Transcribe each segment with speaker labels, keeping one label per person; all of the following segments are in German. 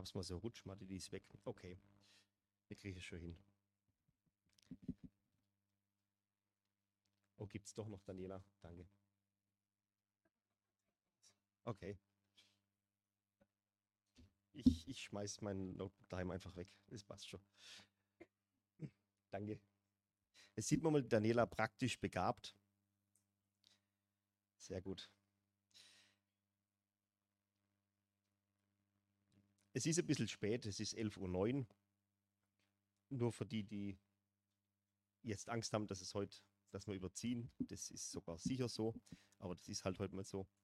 Speaker 1: Gab es mal so Rutschmatte, die ist weg. Okay, wir kriegen es schon hin. Oh, gibt es doch noch, Daniela? Danke. Okay. Ich schmeiß mein Notebook daheim einfach weg. Das passt schon. Danke. Jetzt sieht man mal Daniela praktisch begabt. Sehr gut. Es ist ein bisschen spät, es ist 11:09 Uhr. Nur für die, die jetzt Angst haben, dass wir überziehen. Das ist sogar sicher so, aber das ist halt heute mal so.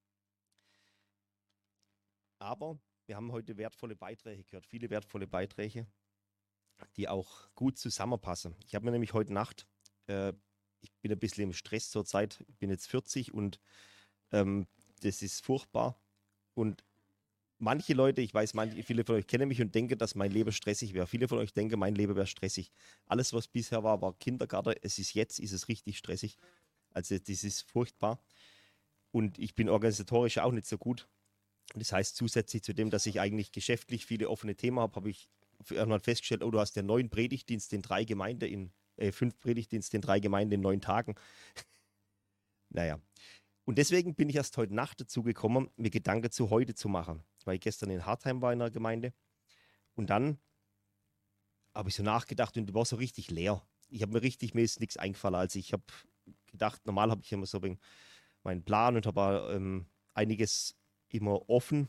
Speaker 1: Aber wir haben heute wertvolle Beiträge gehört, viele wertvolle Beiträge, die auch gut zusammenpassen. Ich habe mir nämlich heute Nacht, ich bin ein bisschen im Stress zurzeit, ich bin jetzt 40 und das ist furchtbar. Und manche Leute, ich weiß, viele von euch kennen mich und denken, dass mein Leben stressig wäre. Viele von euch denken, mein Leben wäre stressig. Alles, was bisher war, war Kindergarten. Jetzt ist es richtig stressig. Also das ist furchtbar. Und ich bin organisatorisch auch nicht so gut. Das heißt, zusätzlich zu dem, dass ich eigentlich geschäftlich viele offene Themen habe, habe ich irgendwann festgestellt, oh, du hast ja 5 Predigtdienste in 3 Gemeinden in 9 Tagen. Naja. Und deswegen bin ich erst heute Nacht dazu gekommen, mir Gedanken zu heute zu machen, weil ich gestern in Hartheim war in der Gemeinde. Und dann habe ich so nachgedacht und war so richtig leer. Mir ist nichts eingefallen. Also ich habe gedacht, normal habe ich immer so meinen Plan und habe einiges immer offen,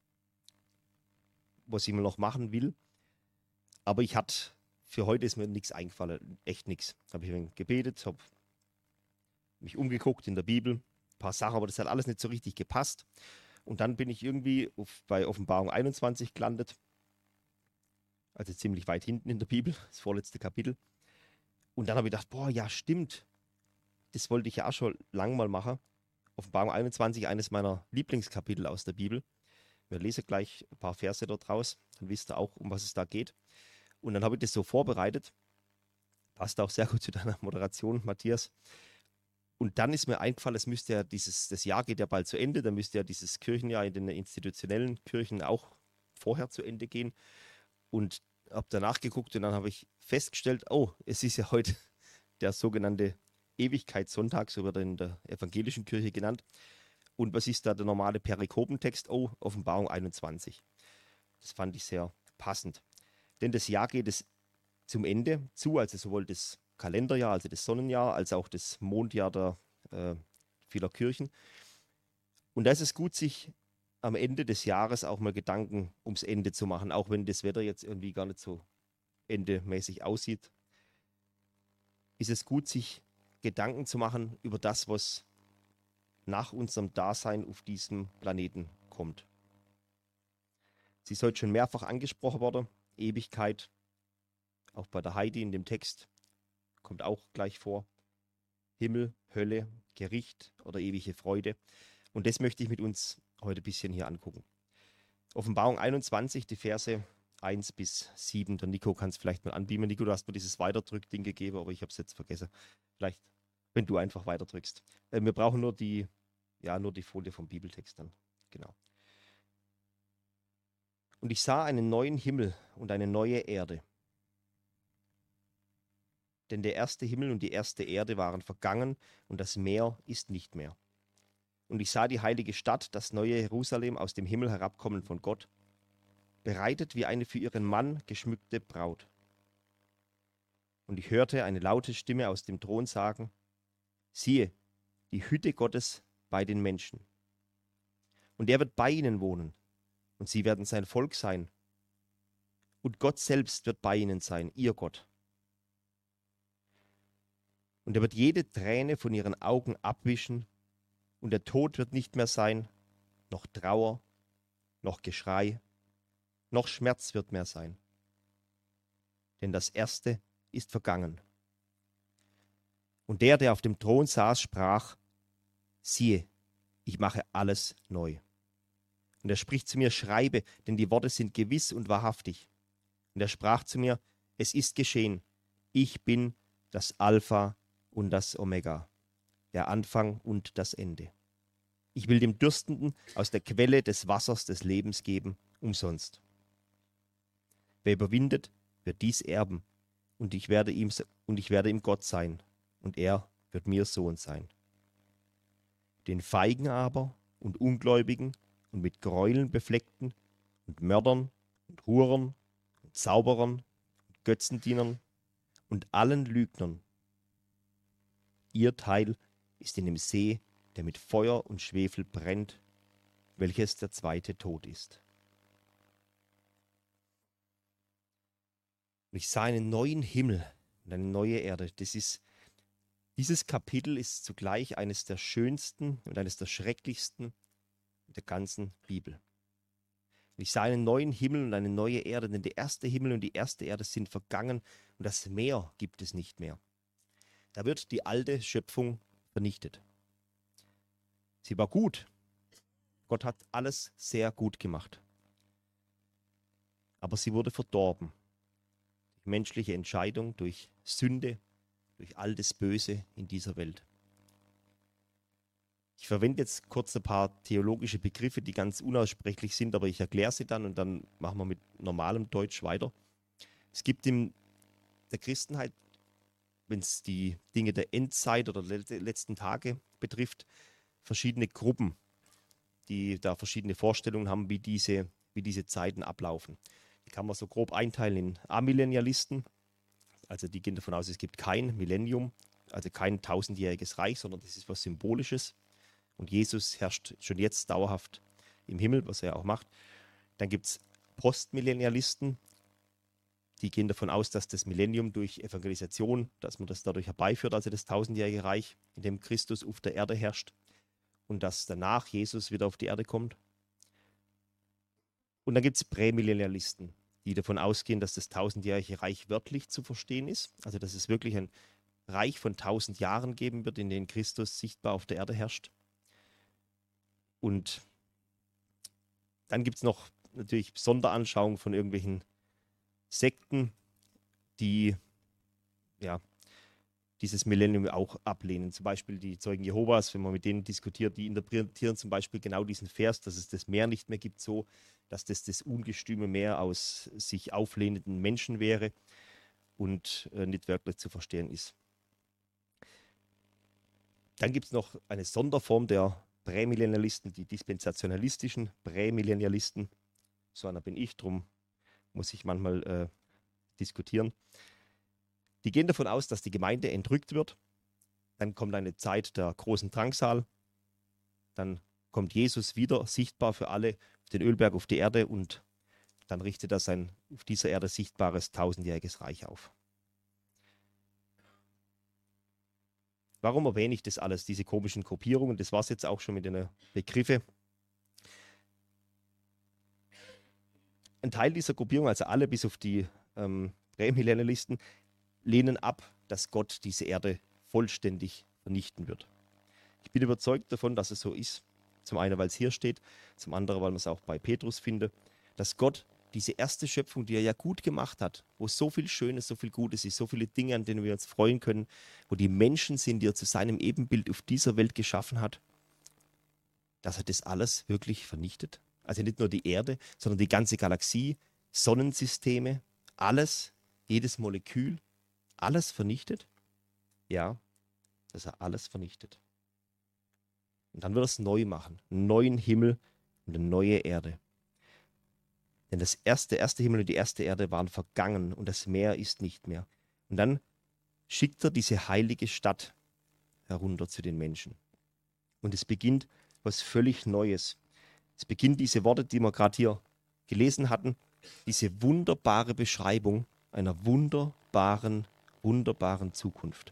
Speaker 1: was ich immer noch machen will. Aber für heute ist mir nichts eingefallen, echt nichts. Habe ich gebetet, habe mich umgeguckt in der Bibel, ein paar Sachen, aber das hat alles nicht so richtig gepasst. Und dann bin ich irgendwie bei Offenbarung 21 gelandet, also ziemlich weit hinten in der Bibel, das vorletzte Kapitel. Und dann habe ich gedacht, boah, ja stimmt, das wollte ich ja auch schon lang mal machen. Offenbarung 21, eines meiner Lieblingskapitel aus der Bibel. Wir lesen gleich ein paar Verse dort raus, dann wisst ihr auch, um was es da geht. Und dann habe ich das so vorbereitet. Passt auch sehr gut zu deiner Moderation, Matthias. Und dann ist mir eingefallen, das Jahr geht ja bald zu Ende, dann müsste ja dieses Kirchenjahr in den institutionellen Kirchen auch vorher zu Ende gehen. Und habe danach geguckt und dann habe ich festgestellt, oh, es ist ja heute der sogenannte Ewigkeitssonntag, so wird er in der evangelischen Kirche genannt. Und was ist da der normale Perikopentext? Oh, Offenbarung 21. Das fand ich sehr passend. Denn das Jahr geht es zum Ende zu, also sowohl das Kalenderjahr, also das Sonnenjahr, als auch das Mondjahr vieler Kirchen. Und da ist es gut, sich am Ende des Jahres auch mal Gedanken ums Ende zu machen, auch wenn das Wetter jetzt irgendwie gar nicht so endemäßig aussieht, ist es gut, sich Gedanken zu machen über das, was nach unserem Dasein auf diesem Planeten kommt. Sie ist heute schon mehrfach angesprochen worden, Ewigkeit, auch bei der Heidi in dem Text, kommt auch gleich vor. Himmel, Hölle, Gericht oder ewige Freude. Und das möchte ich mit uns heute ein bisschen hier angucken. Offenbarung 21, die Verse 1 bis 7. Der Nico kann es vielleicht mal anbeamen. Nico, du hast mir dieses Weiterdrück-Ding gegeben, aber ich habe es jetzt vergessen. Vielleicht, wenn du einfach weiterdrückst. Wir brauchen nur die Folie vom Bibeltext dann. Genau. Und ich sah einen neuen Himmel und eine neue Erde. Denn der erste Himmel und die erste Erde waren vergangen und das Meer ist nicht mehr. Und ich sah die heilige Stadt, das neue Jerusalem, aus dem Himmel herabkommen von Gott, bereitet wie eine für ihren Mann geschmückte Braut. Und ich hörte eine laute Stimme aus dem Thron sagen, siehe, die Hütte Gottes bei den Menschen. Und er wird bei ihnen wohnen, und sie werden sein Volk sein. Und Gott selbst wird bei ihnen sein, ihr Gott. Und er wird jede Träne von ihren Augen abwischen, und der Tod wird nicht mehr sein, noch Trauer, noch Geschrei, noch Schmerz wird mehr sein. Denn das Erste ist vergangen. Und der auf dem Thron saß, sprach, siehe, ich mache alles neu. Und er spricht zu mir, schreibe, denn die Worte sind gewiss und wahrhaftig. Und er sprach zu mir, es ist geschehen, ich bin das Alpha und das Omega, der Anfang und das Ende. Ich will dem Dürstenden aus der Quelle des Wassers des Lebens geben, umsonst. Wer überwindet, wird dies erben, und ich werde ihm Gott sein, und er wird mir Sohn sein. Den Feigen aber und Ungläubigen und mit Gräueln befleckten und Mördern und Hurern und Zauberern und Götzendienern und allen Lügnern, ihr Teil ist in dem See, der mit Feuer und Schwefel brennt, welches der zweite Tod ist. Und ich sah einen neuen Himmel und eine neue Erde. Dieses Kapitel ist zugleich eines der schönsten und eines der schrecklichsten der ganzen Bibel. Und ich sah einen neuen Himmel und eine neue Erde, denn der erste Himmel und die erste Erde sind vergangen und das Meer gibt es nicht mehr. Da wird die alte Schöpfung vernichtet. Sie war gut. Gott hat alles sehr gut gemacht. Aber sie wurde verdorben. Durch menschliche Entscheidung, durch Sünde, durch all das Böse in dieser Welt. Ich verwende jetzt kurz ein paar theologische Begriffe, die ganz unaussprechlich sind, aber ich erkläre sie dann und dann machen wir mit normalem Deutsch weiter. Es gibt in der Christenheit, wenn es die Dinge der Endzeit oder der letzten Tage betrifft, verschiedene Gruppen, die da verschiedene Vorstellungen haben, wie diese Zeiten ablaufen. Die kann man so grob einteilen in Amillennialisten, also die gehen davon aus, es gibt kein Millennium, also kein tausendjähriges Reich, sondern das ist was Symbolisches. Und Jesus herrscht schon jetzt dauerhaft im Himmel, was er auch macht. Dann gibt es Postmillennialisten, die gehen davon aus, dass das Millennium durch Evangelisation, dass man das dadurch herbeiführt, also das tausendjährige Reich, in dem Christus auf der Erde herrscht und dass danach Jesus wieder auf die Erde kommt. Und dann gibt es Prämillennialisten, die davon ausgehen, dass das tausendjährige Reich wörtlich zu verstehen ist, also dass es wirklich ein Reich von 1000 Jahren geben wird, in dem Christus sichtbar auf der Erde herrscht. Und dann gibt es noch natürlich Sonderanschauungen von irgendwelchen Sekten, die ja, dieses Millennium auch ablehnen. Zum Beispiel die Zeugen Jehovas, wenn man mit denen diskutiert, die interpretieren zum Beispiel genau diesen Vers, dass es das Meer nicht mehr gibt, so, dass das ungestüme Meer aus sich auflehnenden Menschen wäre und nicht wirklich zu verstehen ist. Dann gibt es noch eine Sonderform der Prämillennialisten, die dispensationalistischen Prämillennialisten. So einer bin ich, drum muss ich manchmal diskutieren. Die gehen davon aus, dass die Gemeinde entrückt wird. Dann kommt eine Zeit der großen Drangsal. Dann kommt Jesus wieder, sichtbar für alle, auf den Ölberg, auf die Erde und dann richtet er sein auf dieser Erde sichtbares tausendjähriges Reich auf. Warum erwähne ich das alles, diese komischen Gruppierungen? Das war es jetzt auch schon mit den Begriffen. Ein Teil dieser Gruppierung, also alle bis auf die Prämillennialisten, lehnen ab, dass Gott diese Erde vollständig vernichten wird. Ich bin überzeugt davon, dass es so ist. Zum einen, weil es hier steht, zum anderen, weil man es auch bei Petrus findet, dass Gott diese erste Schöpfung, die er ja gut gemacht hat, wo so viel Schönes, so viel Gutes ist, so viele Dinge, an denen wir uns freuen können, wo die Menschen sind, die er zu seinem Ebenbild auf dieser Welt geschaffen hat, dass er das alles wirklich vernichtet. Also nicht nur die Erde, sondern die ganze Galaxie, Sonnensysteme, alles, jedes Molekül, alles vernichtet. Ja, dass er alles vernichtet. Und dann wird er es neu machen. Einen neuen Himmel und eine neue Erde. Denn der erste Himmel und die erste Erde waren vergangen und das Meer ist nicht mehr. Und dann schickt er diese heilige Stadt herunter zu den Menschen. Und es beginnt was völlig Neues. Es beginnt diese Worte, die wir gerade hier gelesen hatten, diese wunderbare Beschreibung einer wunderbaren Zukunft.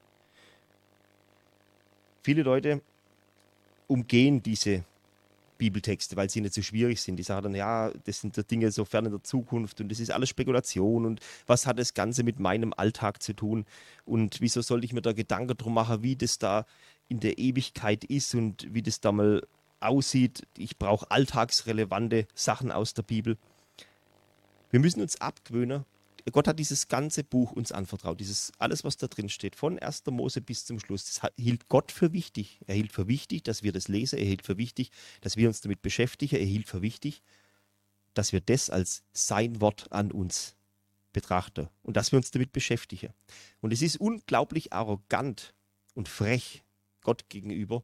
Speaker 1: Viele Leute umgehen diese Bibeltexte, weil sie nicht so schwierig sind. Die sagen dann, ja, das sind Dinge so fern in der Zukunft und das ist alles Spekulation und was hat das Ganze mit meinem Alltag zu tun und wieso sollte ich mir da Gedanken drum machen, wie das da in der Ewigkeit ist und wie das da mal aussieht. Ich brauche alltagsrelevante Sachen aus der Bibel. Wir müssen uns abgewöhnen. Gott hat dieses ganze Buch uns anvertraut, alles, was da drin steht, von 1. Mose bis zum Schluss, das hielt Gott für wichtig. Er hielt für wichtig, dass wir das lesen, er hielt für wichtig, dass wir uns damit beschäftigen, er hielt für wichtig, dass wir das als sein Wort an uns betrachten und dass wir uns damit beschäftigen. Und es ist unglaublich arrogant und frech Gott gegenüber,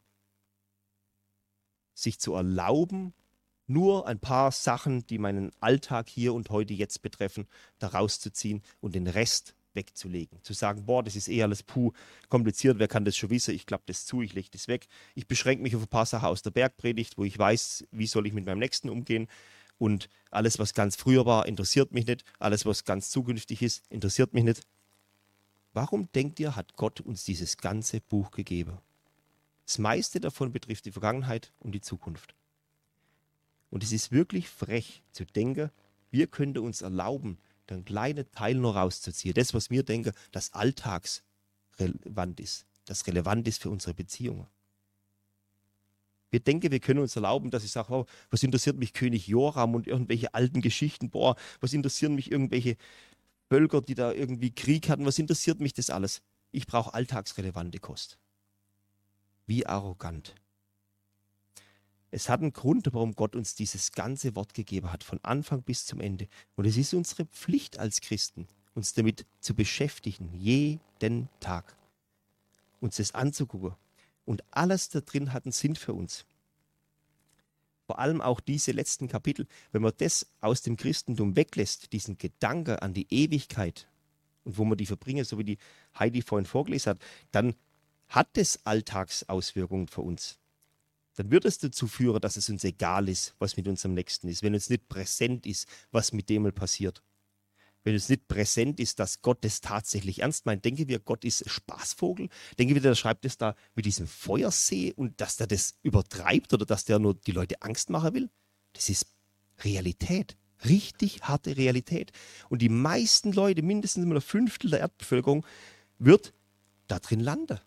Speaker 1: sich zu erlauben, nur ein paar Sachen, die meinen Alltag hier und heute jetzt betreffen, da rauszuziehen und den Rest wegzulegen. Zu sagen, boah, das ist eh alles kompliziert, wer kann das schon wissen? Ich klappe das zu, ich lege das weg. Ich beschränke mich auf ein paar Sachen aus der Bergpredigt, wo ich weiß, wie soll ich mit meinem Nächsten umgehen. Und alles, was ganz früher war, interessiert mich nicht. Alles, was ganz zukünftig ist, interessiert mich nicht. Warum denkt ihr, hat Gott uns dieses ganze Buch gegeben? Das meiste davon betrifft die Vergangenheit und die Zukunft. Und es ist wirklich frech zu denken, wir könnten uns erlauben, einen kleinen Teil noch rauszuziehen. Das, was wir denken, das alltagsrelevant ist, das relevant ist für unsere Beziehungen. Wir denken, wir können uns erlauben, dass ich sage, oh, was interessiert mich König Joram und irgendwelche alten Geschichten, boah, was interessieren mich irgendwelche Völker, die da irgendwie Krieg hatten, was interessiert mich das alles? Ich brauche alltagsrelevante Kost. Wie arrogant. Es hat einen Grund, warum Gott uns dieses ganze Wort gegeben hat, von Anfang bis zum Ende. Und es ist unsere Pflicht als Christen, uns damit zu beschäftigen, jeden Tag. Uns das anzugucken. Und alles da drin hat einen Sinn für uns. Vor allem auch diese letzten Kapitel, wenn man das aus dem Christentum weglässt, diesen Gedanke an die Ewigkeit und wo man die verbringen, so wie die Heidi vorhin vorgelesen hat, dann hat das Alltagsauswirkungen für uns. Dann wird es dazu führen, dass es uns egal ist, was mit unserem Nächsten ist, wenn uns nicht präsent ist, was mit dem mal passiert. Wenn uns nicht präsent ist, dass Gott das tatsächlich ernst meint. Denken wir, Gott ist ein Spaßvogel? Denken wir, der schreibt es da mit diesem Feuersee und dass der das übertreibt oder dass der nur die Leute Angst machen will? Das ist Realität. Richtig harte Realität. Und die meisten Leute, mindestens ein Fünftel der Erdbevölkerung, wird da drin landen.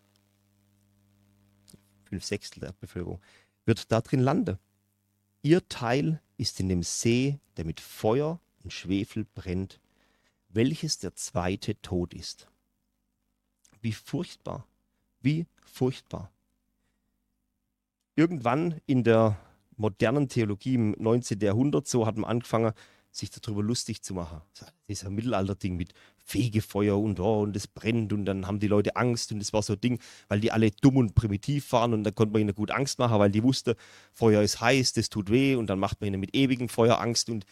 Speaker 1: 5/6 der Erdbevölkerung wird da drin landen. Ihr Teil ist in dem See, der mit Feuer und Schwefel brennt, welches der zweite Tod ist. Wie furchtbar, wie furchtbar. Irgendwann in der modernen Theologie im 19. Jahrhundert, so hat man angefangen, sich darüber lustig zu machen. Dieser Mittelalterding mit Fegefeuer und es brennt und dann haben die Leute Angst und es war so ein Ding, weil die alle dumm und primitiv waren und dann konnte man ihnen gut Angst machen, weil die wussten, Feuer ist heiß, das tut weh und dann macht man ihnen mit ewigem Feuer Angst und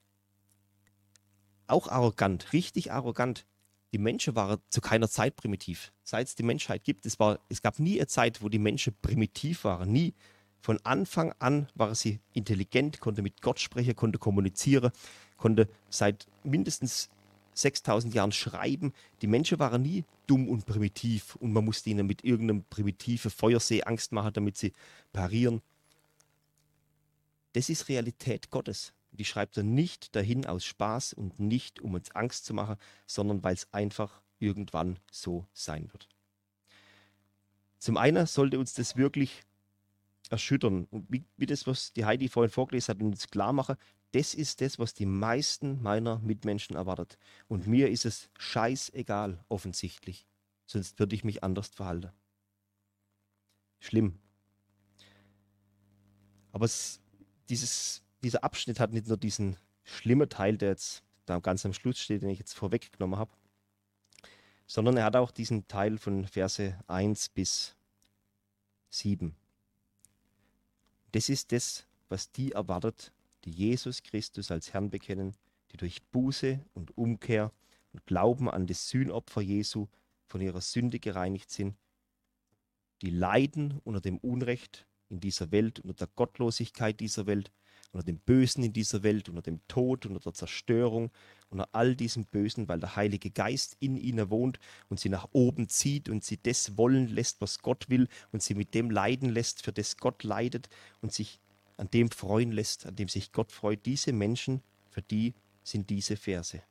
Speaker 1: auch arrogant, richtig arrogant. Die Menschen waren zu keiner Zeit primitiv. Seit es die Menschheit gibt, es gab nie eine Zeit, wo die Menschen primitiv waren. Nie. Von Anfang an waren sie intelligent, konnte mit Gott sprechen, konnte kommunizieren, konnte seit mindestens 6000 Jahren schreiben. Die Menschen waren nie dumm und primitiv und man musste ihnen mit irgendeinem primitiven Feuersee Angst machen, damit sie parieren. Das ist Realität Gottes. Die schreibt er nicht dahin aus Spaß und nicht, um uns Angst zu machen, sondern weil es einfach irgendwann so sein wird. Zum einen sollte uns das wirklich erschüttern. Und wie das, was die Heidi vorhin vorgelesen hat, uns klar machen, das ist das, was die meisten meiner Mitmenschen erwartet. Und mir ist es scheißegal, offensichtlich. Sonst würde ich mich anders verhalten. Schlimm. Aber dieser Abschnitt hat nicht nur diesen schlimmen Teil, der jetzt da ganz am Schluss steht, den ich jetzt vorweggenommen habe, sondern er hat auch diesen Teil von Verse 1 bis 7. Das ist das, was die erwartet, die Jesus Christus als Herrn bekennen, die durch Buße und Umkehr und Glauben an das Sühnopfer Jesu von ihrer Sünde gereinigt sind, die leiden unter dem Unrecht in dieser Welt, unter der Gottlosigkeit dieser Welt, unter dem Bösen in dieser Welt, unter dem Tod, unter der Zerstörung, unter all diesem Bösen, weil der Heilige Geist in ihnen wohnt und sie nach oben zieht und sie das wollen lässt, was Gott will und sie mit dem leiden lässt, für das Gott leidet und sich an dem freuen lässt, an dem sich Gott freut. Diese Menschen, für die sind diese Verse.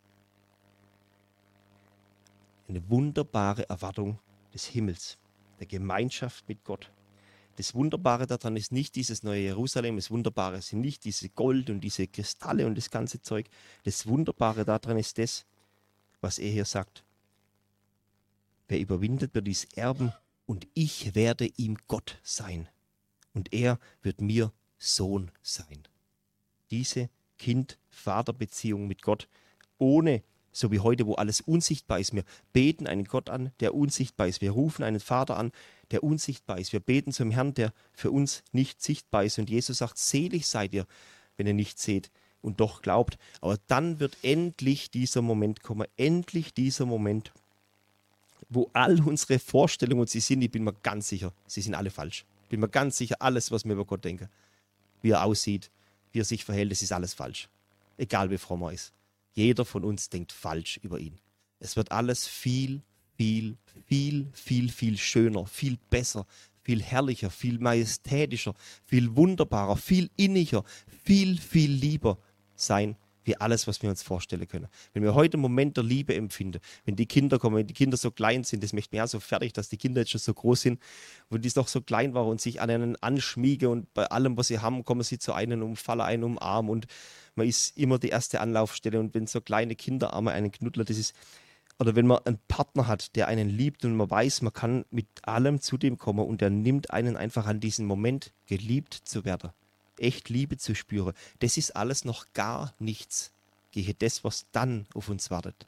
Speaker 1: Eine wunderbare Erwartung des Himmels, der Gemeinschaft mit Gott. Das Wunderbare daran ist nicht dieses neue Jerusalem, das Wunderbare sind nicht diese Gold und diese Kristalle und das ganze Zeug. Das Wunderbare daran ist das, was er hier sagt. Wer überwindet, wird dies erben und ich werde ihm Gott sein und er wird mir Sohn sein. Diese Kind-Vater-Beziehung mit Gott, ohne, so wie heute, wo alles unsichtbar ist. Wir beten einen Gott an, der unsichtbar ist. Wir rufen einen Vater an, der unsichtbar ist. Wir beten zum Herrn, der für uns nicht sichtbar ist. Und Jesus sagt, selig seid ihr, wenn ihr nicht seht und doch glaubt. Aber dann wird endlich dieser Moment kommen, endlich dieser Moment, wo all unsere Vorstellungen, und sie sind, ich bin mir ganz sicher, sie sind alle falsch. Ich bin mir ganz sicher, alles, was wir über Gott denken, wie er aussieht, wie er sich verhält, das ist alles falsch. Egal wie fromm er ist. Jeder von uns denkt falsch über ihn. Es wird alles viel, viel, viel, viel, viel schöner, viel besser, viel herrlicher, viel majestätischer, viel wunderbarer, viel inniger, viel, viel lieber sein, wie alles, was wir uns vorstellen können. Wenn wir heute einen Moment der Liebe empfinden, wenn die Kinder kommen, wenn die Kinder so klein sind, das macht mich ja so fertig, dass die Kinder jetzt schon so groß sind, wo die noch so klein waren und sich an einen anschmiegen und bei allem, was sie haben, kommen sie zu einem und fallen einen umarmen und man ist immer die erste Anlaufstelle und wenn so kleine Kinderarme einen knuddeln, das ist, oder wenn man einen Partner hat, der einen liebt und man weiß, man kann mit allem zu dem kommen und der nimmt einen einfach an diesen Moment, geliebt zu werden. Echt Liebe zu spüren, das ist alles noch gar nichts gegen das, was dann auf uns wartet.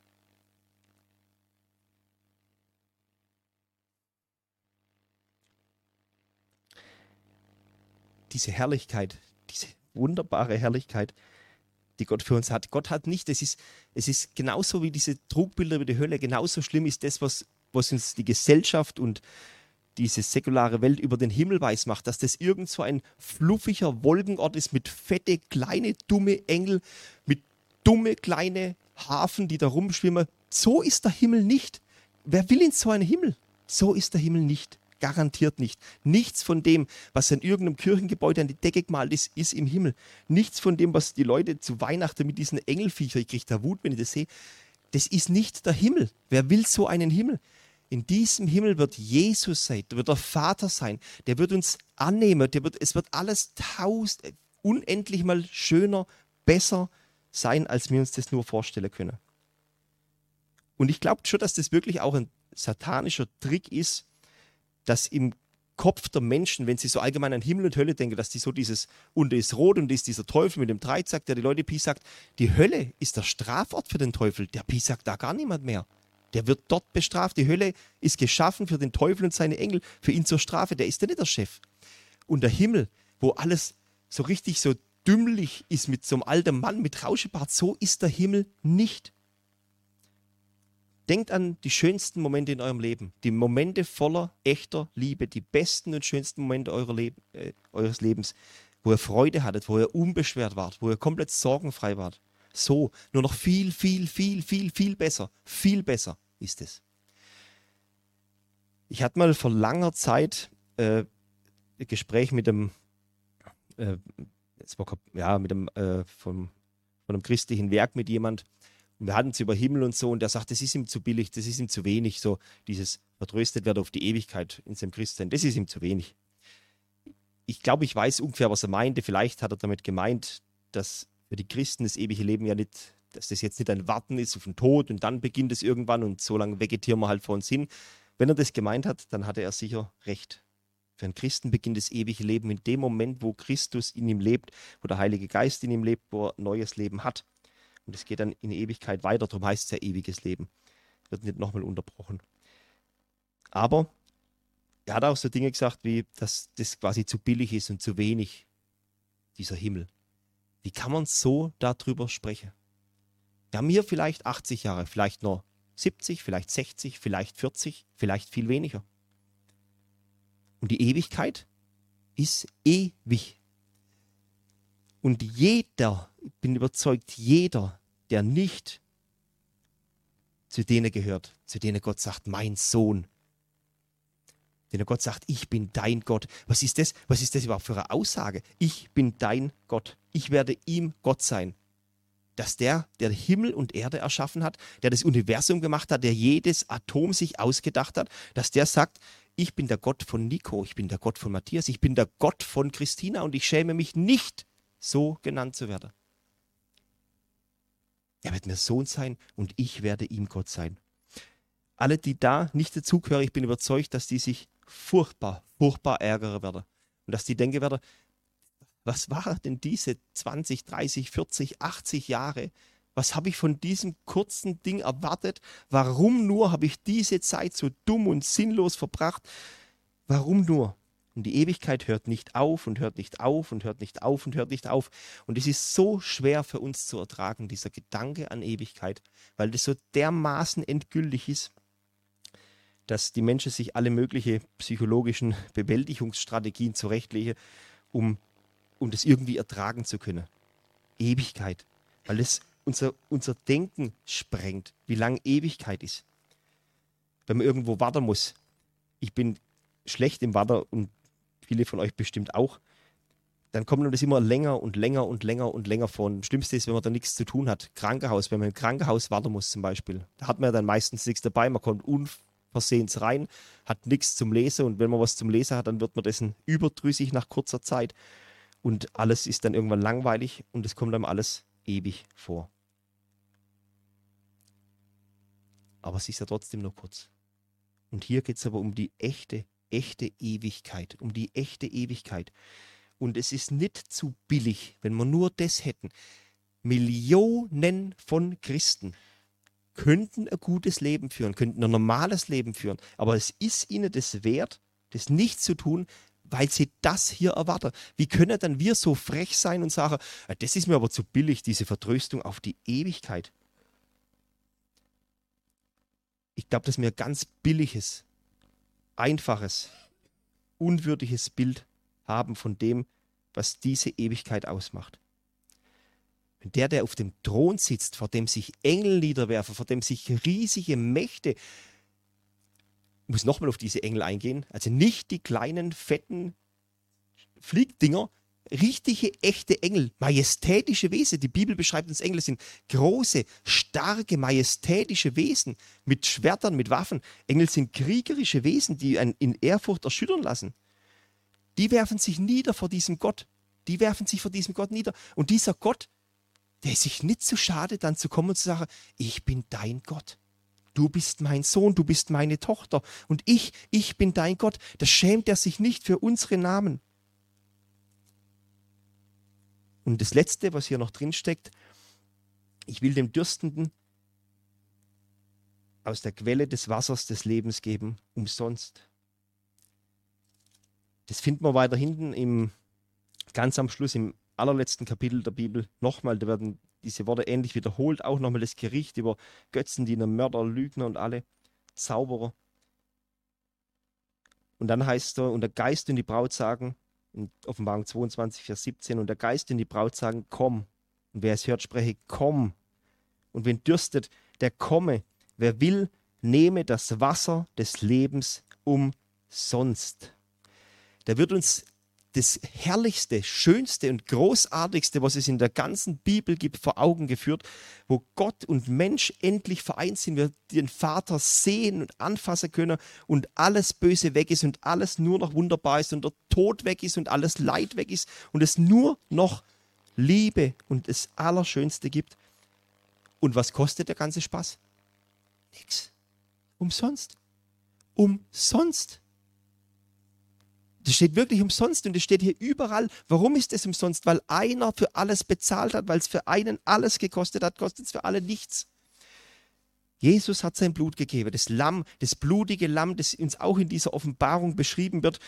Speaker 1: Diese Herrlichkeit, diese wunderbare Herrlichkeit, die Gott für uns hat. Gott hat nicht, es ist genauso wie diese Trugbilder über die Hölle, genauso schlimm ist das, was uns die Gesellschaft und diese säkulare Welt über den Himmel weiß macht, dass das irgend so ein fluffiger Wolkenort ist mit fette, kleine, dumme Engel, mit dumme, kleine Hafen, die da rumschwimmen. So ist der Himmel nicht. Wer will in so einen Himmel? So ist der Himmel nicht. Garantiert nicht. Nichts von dem, was in irgendeinem Kirchengebäude an die Decke gemalt ist, ist im Himmel. Nichts von dem, was die Leute zu Weihnachten mit diesen Engelviechern, ich kriege da Wut, wenn ich das sehe, das ist nicht der Himmel. Wer will so einen Himmel? In diesem Himmel wird Jesus sein, wird der Vater sein, der wird uns annehmen, es wird alles unendlich mal schöner, besser sein, als wir uns das nur vorstellen können. Und ich glaube schon, dass das wirklich auch ein satanischer Trick ist, dass im Kopf der Menschen, wenn sie so allgemein an Himmel und Hölle denken, dass die so dieses, und ist rot und ist dieser Teufel mit dem Dreizack, der die Leute piesackt, die Hölle ist der Strafort für den Teufel, der piesackt da gar niemand mehr. Der wird dort bestraft. Die Hölle ist geschaffen für den Teufel und seine Engel, für ihn zur Strafe. Der ist ja nicht der Chef. Und der Himmel, wo alles so richtig so dümmlich ist mit so einem alten Mann mit Rauschebart, so ist der Himmel nicht. Denkt an die schönsten Momente in eurem Leben. Die Momente voller echter Liebe. Die besten und schönsten Momente eures Lebens. Wo ihr Freude hattet, wo ihr unbeschwert wart, wo ihr komplett sorgenfrei wart. So, nur noch viel, viel, viel, viel, viel besser. Viel besser ist es. Ich hatte mal vor langer Zeit ein Gespräch mit dem, von einem christlichen Werk mit jemand. Und wir hatten es über Himmel und so und der sagt, das ist ihm zu billig, das ist ihm zu wenig. So dieses vertröstet werden auf die Ewigkeit in seinem Christsein, das ist ihm zu wenig. Ich glaube, ich weiß ungefähr, was er meinte. Vielleicht hat er damit gemeint, dass für die Christen das ewige Leben ja nicht, dass das jetzt nicht ein Warten ist auf den Tod und dann beginnt es irgendwann und so lange vegetieren wir halt vor uns hin. Wenn er das gemeint hat, dann hatte er sicher recht. Für einen Christen beginnt das ewige Leben in dem Moment, wo Christus in ihm lebt, wo der Heilige Geist in ihm lebt, wo er neues Leben hat. Und es geht dann in Ewigkeit weiter, darum heißt es ja ewiges Leben. Wird nicht nochmal unterbrochen. Aber er hat auch so Dinge gesagt, wie, dass das quasi zu billig ist und zu wenig, dieser Himmel. Wie kann man so darüber sprechen? Wir haben hier vielleicht 80 Jahre, vielleicht nur 70, vielleicht 60, vielleicht 40, vielleicht viel weniger. Und die Ewigkeit ist ewig. Und jeder, ich bin überzeugt, jeder, der nicht zu denen gehört, zu denen Gott sagt, mein Sohn, denen Gott sagt, ich bin dein Gott. Was ist das? Was ist das überhaupt für eine Aussage? Ich bin dein Gott. Ich werde ihm Gott sein. Dass der Himmel und Erde erschaffen hat, der das Universum gemacht hat, der jedes Atom sich ausgedacht hat, dass der sagt, ich bin der Gott von Nico, ich bin der Gott von Matthias, ich bin der Gott von Christina und ich schäme mich nicht, so genannt zu werden. Er wird mir Sohn sein und ich werde ihm Gott sein. Alle, die da nicht dazugehören, ich bin überzeugt, dass die sich furchtbar, furchtbar ärgern werden. Und dass die denken werden, was war denn diese 20, 30, 40, 80 Jahre? Was habe ich von diesem kurzen Ding erwartet? Warum nur habe ich diese Zeit so dumm und sinnlos verbracht? Warum nur? Und die Ewigkeit hört nicht auf und hört nicht auf und hört nicht auf und hört nicht auf. Und es ist so schwer für uns zu ertragen, dieser Gedanke an Ewigkeit, weil das so dermaßen endgültig ist, dass die Menschen sich alle möglichen psychologischen Bewältigungsstrategien zurechtlegen, um das irgendwie ertragen zu können. Ewigkeit, weil es unser Denken sprengt, wie lang Ewigkeit ist. Wenn man irgendwo warten muss. Ich bin schlecht im Warten und viele von euch bestimmt auch. Dann kommt man das immer länger und länger und länger und länger vor. Und das Schlimmste ist, wenn man da nichts zu tun hat. Krankenhaus, wenn man im Krankenhaus warten muss zum Beispiel. Da hat man ja dann meistens nichts dabei. Man kommt unversehens rein, hat nichts zum Lesen. Und wenn man was zum Lesen hat, dann wird man dessen überdrüssig nach kurzer Zeit. Und alles ist dann irgendwann langweilig und es kommt einem alles ewig vor. Aber es ist ja trotzdem nur kurz. Und hier geht es aber um die echte Ewigkeit. Um die echte Ewigkeit. Und es ist nicht zu billig, wenn wir nur das hätten. Millionen von Christen könnten ein gutes Leben führen, könnten ein normales Leben führen. Aber es ist ihnen das wert, das nicht zu tun, weil sie das hier erwarten. Wie können dann wir so frech sein und sagen, das ist mir aber zu billig, diese Vertröstung auf die Ewigkeit. Ich glaube, dass wir ein ganz billiges, einfaches, unwürdiges Bild haben von dem, was diese Ewigkeit ausmacht. Wenn der auf dem Thron sitzt, vor dem sich Engel niederwerfen, vor dem sich riesige Mächte, ich muss nochmal auf diese Engel eingehen, also nicht die kleinen, fetten Fliegdinger, richtige, echte Engel, majestätische Wesen. Die Bibel beschreibt uns, Engel sind große, starke, majestätische Wesen mit Schwertern, mit Waffen. Engel sind kriegerische Wesen, die einen in Ehrfurcht erschüttern lassen. Die werfen sich nieder vor diesem Gott. Die werfen sich vor diesem Gott nieder. Und dieser Gott, der ist sich nicht zu schade, dann zu kommen und zu sagen, ich bin dein Gott. Du bist mein Sohn, du bist meine Tochter. Und ich bin dein Gott. Da schämt er sich nicht für unsere Namen. Und das Letzte, was hier noch drin steckt, ich will dem Dürstenden aus der Quelle des Wassers des Lebens geben, umsonst. Das finden wir weiter hinten ganz am Schluss, im allerletzten Kapitel der Bibel. Nochmal, da werden diese Worte ähnlich wiederholt, auch nochmal das Gericht über Götzendiener, Mörder, Lügner und alle Zauberer. Und dann heißt er, und der Geist und die Braut sagen, in Offenbarung 22, Vers 17, und der Geist und die Braut sagen, komm. Und wer es hört, spreche, komm. Und wen dürstet, der komme. Wer will, nehme das Wasser des Lebens umsonst. Da wird uns das Herrlichste, Schönste und Großartigste, was es in der ganzen Bibel gibt, vor Augen geführt, wo Gott und Mensch endlich vereint sind, wir den Vater sehen und anfassen können und alles Böse weg ist und alles nur noch wunderbar ist und der Tod weg ist und alles Leid weg ist und es nur noch Liebe und das Allerschönste gibt. Und was kostet der ganze Spaß? Nix. Umsonst. Umsonst. Das steht wirklich umsonst und das steht hier überall. Warum ist es umsonst? Weil einer für alles bezahlt hat, weil es für einen alles gekostet hat, kostet es für alle nichts. Jesus hat sein Blut gegeben, das Lamm, das blutige Lamm, das uns auch in dieser Offenbarung beschrieben wird.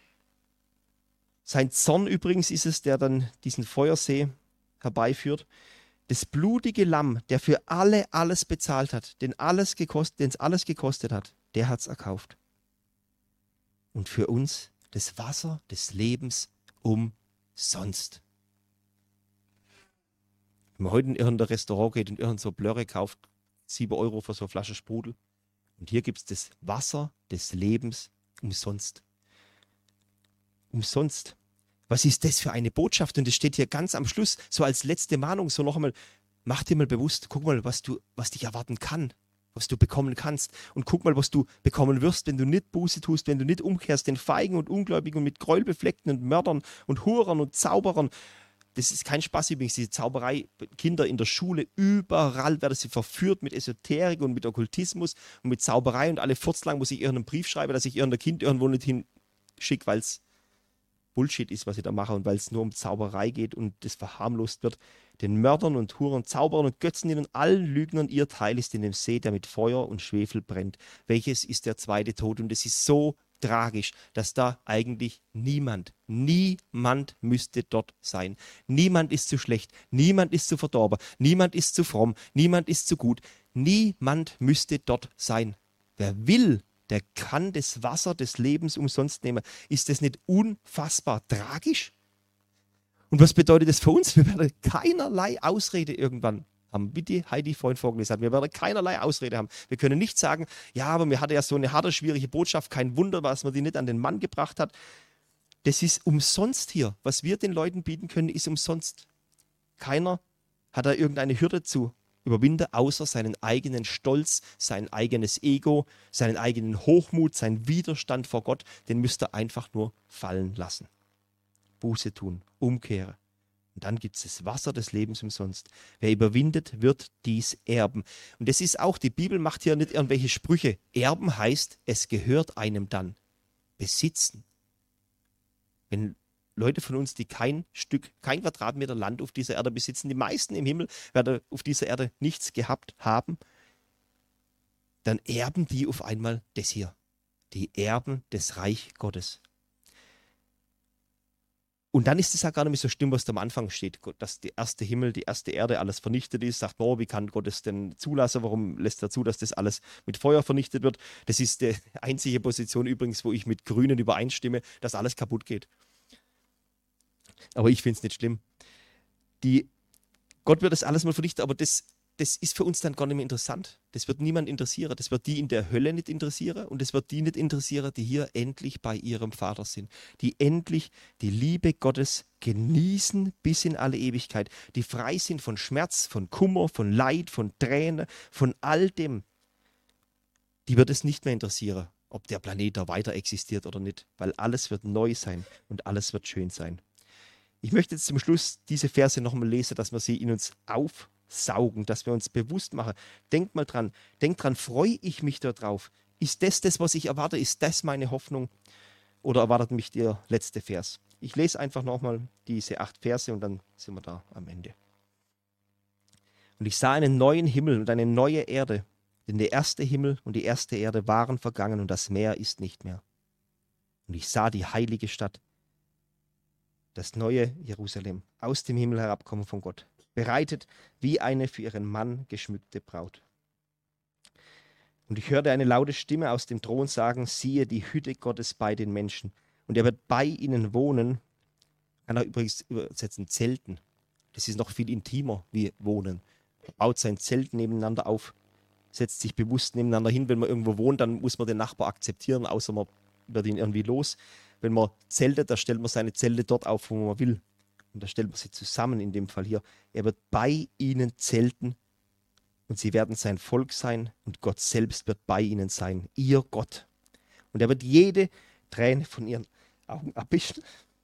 Speaker 1: Sein Zorn übrigens ist es, der dann diesen Feuersee herbeiführt. Das blutige Lamm, der für alle alles bezahlt hat, den es alles gekostet hat, der hat es erkauft. Und für uns das Wasser des Lebens umsonst. Wenn man heute in irgendein Restaurant geht und irgendein so Blöre kauft, 7 Euro für so eine Flasche Sprudel. Und hier gibt es das Wasser des Lebens umsonst. Umsonst. Was ist das für eine Botschaft? Und es steht hier ganz am Schluss, so als letzte Mahnung, so noch einmal, mach dir mal bewusst, guck mal, was dich erwarten kann. Was du bekommen kannst. Und guck mal, was du bekommen wirst, wenn du nicht Buße tust, wenn du nicht umkehrst, den Feigen und Ungläubigen und mit Gräuelbefleckten und Mördern und Hurern und Zauberern. Das ist kein Spaß übrigens, diese Zauberei. Kinder in der Schule, überall werden sie verführt mit Esoterik und mit Okkultismus und mit Zauberei und alle furzlang muss ich irgendeinen Brief schreiben, dass ich irgendein Kind irgendwo nicht hinschicke, weil es Bullshit ist, was sie da machen und weil es nur um Zauberei geht und das verharmlost wird. Den Mördern und Huren, Zauberern und Götzendienern, allen Lügnern, ihr Teil ist in dem See, der mit Feuer und Schwefel brennt. Welches ist der zweite Tod? Und es ist so tragisch, dass da eigentlich niemand müsste dort sein. Niemand ist zu schlecht, niemand ist zu verdorben, niemand ist zu fromm, niemand ist zu gut. Niemand müsste dort sein. Wer will, der kann das Wasser des Lebens umsonst nehmen. Ist das nicht unfassbar tragisch? Und was bedeutet das für uns? Wir werden keinerlei Ausrede irgendwann haben, wie die Heidi vorhin vorgelesen hat. Wir werden keinerlei Ausrede haben. Wir können nicht sagen, ja, aber mir hatte ja so eine harte, schwierige Botschaft, kein Wunder, was man die nicht an den Mann gebracht hat. Das ist umsonst hier. Was wir den Leuten bieten können, ist umsonst. Keiner hat da irgendeine Hürde zu überwinden, außer seinen eigenen Stolz, sein eigenes Ego, seinen eigenen Hochmut, seinen Widerstand vor Gott. Den müsst ihr einfach nur fallen lassen. Buße tun, umkehren. Und dann gibt es das Wasser des Lebens umsonst. Wer überwindet, wird dies erben. Und das ist auch, die Bibel macht hier nicht irgendwelche Sprüche. Erben heißt, es gehört einem dann. Besitzen. Wenn Leute von uns, die kein Quadratmeter Land auf dieser Erde besitzen, die meisten im Himmel werden auf dieser Erde nichts gehabt haben, dann erben die auf einmal das hier. Die erben das Reich Gottes. Und dann ist es ja gar nicht mehr so schlimm, was da am Anfang steht, dass der erste Himmel, die erste Erde, alles vernichtet ist. Sagt, oh, wie kann Gott es denn zulassen? Warum lässt er zu, dass das alles mit Feuer vernichtet wird? Das ist die einzige Position übrigens, wo ich mit Grünen übereinstimme, dass alles kaputt geht. Aber ich finde es nicht schlimm. Gott wird das alles mal vernichten, aber das ist für uns dann gar nicht mehr interessant. Das wird niemand interessieren. Das wird die in der Hölle nicht interessieren und das wird die nicht interessieren, die hier endlich bei ihrem Vater sind. Die endlich die Liebe Gottes genießen bis in alle Ewigkeit. Die frei sind von Schmerz, von Kummer, von Leid, von Tränen, von all dem. Die wird es nicht mehr interessieren, ob der Planet da weiter existiert oder nicht, weil alles wird neu sein und alles wird schön sein. Ich möchte jetzt zum Schluss diese Verse nochmal lesen, dass wir sie in uns aufsaugen, dass wir uns bewusst machen. Denkt mal dran, freue ich mich darauf? Ist das, was ich erwarte? Ist das meine Hoffnung? Oder erwartet mich der letzte Vers? Ich lese einfach nochmal diese 8 Verse und dann sind wir da am Ende. Und ich sah einen neuen Himmel und eine neue Erde, denn der erste Himmel und die erste Erde waren vergangen und das Meer ist nicht mehr. Und ich sah die heilige Stadt, das neue Jerusalem, aus dem Himmel herabkommen von Gott, bereitet wie eine für ihren Mann geschmückte Braut. Und ich hörte eine laute Stimme aus dem Thron sagen, siehe die Hütte Gottes bei den Menschen. Und er wird bei ihnen wohnen, kann er übrigens übersetzen, Zelten. Das ist noch viel intimer wie wohnen. Er baut sein Zelt nebeneinander auf, setzt sich bewusst nebeneinander hin. Wenn man irgendwo wohnt, dann muss man den Nachbar akzeptieren, außer man wird ihn irgendwie los. Wenn man zeltet, da stellt man seine Zelte dort auf, wo man will. Und da stellt man sie zusammen, in dem Fall hier. Er wird bei ihnen zelten und sie werden sein Volk sein und Gott selbst wird bei ihnen sein, ihr Gott. Und er wird jede Träne von ihren Augen abwischen.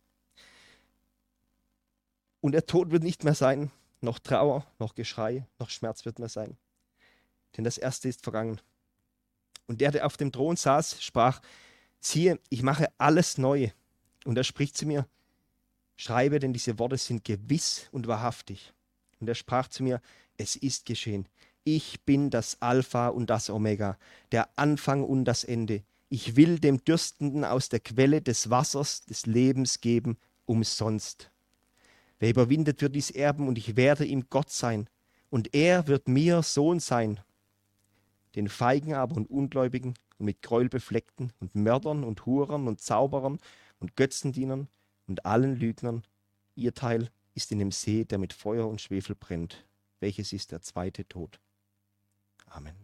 Speaker 1: Und der Tod wird nicht mehr sein, noch Trauer, noch Geschrei, noch Schmerz wird mehr sein. Denn das Erste ist vergangen. Und der auf dem Thron saß, sprach, siehe, ich mache alles neu. Und er spricht zu mir, schreibe, denn diese Worte sind gewiss und wahrhaftig. Und er sprach zu mir, es ist geschehen. Ich bin das Alpha und das Omega, der Anfang und das Ende. Ich will dem Dürstenden aus der Quelle des Wassers des Lebens geben, umsonst. Wer überwindet, wird dies erben, und ich werde ihm Gott sein. Und er wird mir Sohn sein. Den Feigen aber und Ungläubigen und mit Gräuel befleckten und Mördern und Hurern und Zauberern und Götzendienern und allen Lügnern, ihr Teil ist in dem See, der mit Feuer und Schwefel brennt, welches ist der zweite Tod. Amen.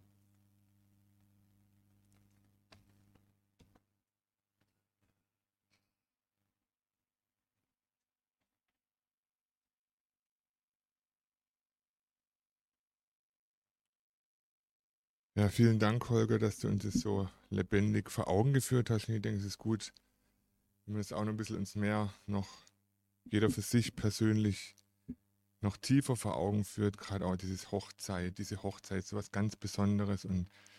Speaker 2: Ja, vielen Dank, Holger, dass du uns das so lebendig vor Augen geführt hast. Und ich denke, es ist gut, wenn wir es auch noch ein bisschen ins Meer noch jeder für sich persönlich noch tiefer vor Augen führt, gerade auch diese Hochzeit, so was ganz Besonderes. Und